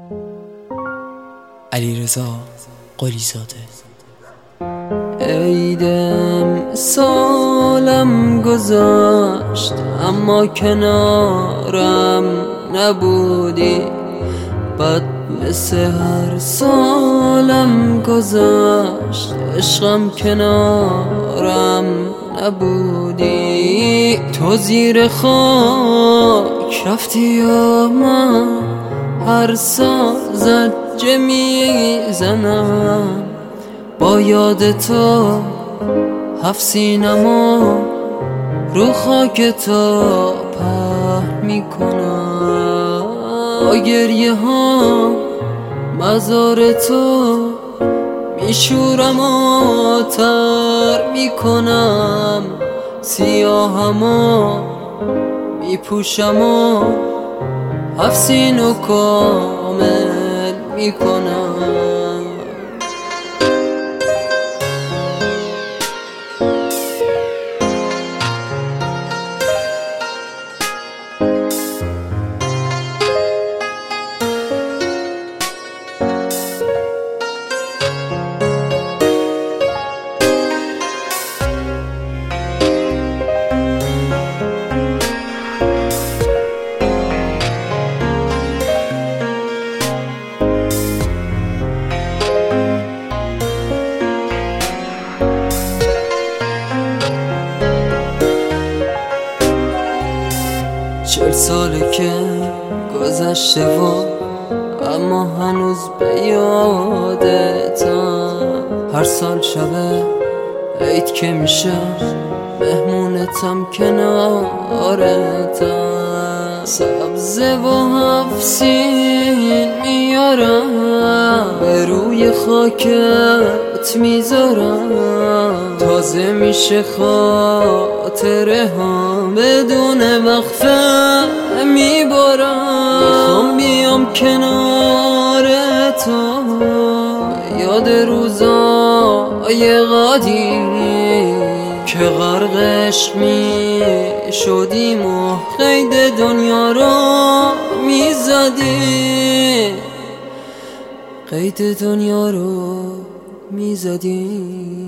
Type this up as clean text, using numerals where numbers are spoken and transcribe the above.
علیرضا قلی‌زاده. عیدم سالم گذشت اما کنارم نبودی، بد مثل هر سالم گذشت عشقم کنارم نبودی. تو زیر خاک رفتی یا من هر سال زجه میزنم، با یاد تو هفت سینما رو خاک تو پهن میکنم. با گریه ها مزار تو میشورم و تر میکنم، سیاهمو میپوشم و هفت سینو کامل میکنم. چهل ساله که گذشته و اما هنوز به یادتم. هر سال شب عید که میشه مهمونتم کنارتم. سبزه و هفت سین میارم به روی خاکت میذارم، تازه میشه خاطره ها بدون وقفه میبارم. میخوام بیام کنار تو یاد روزای قدیم که غرق عشق میشدیم و قید دنیا رو میزدیم، قید دنیا رو میزدیم.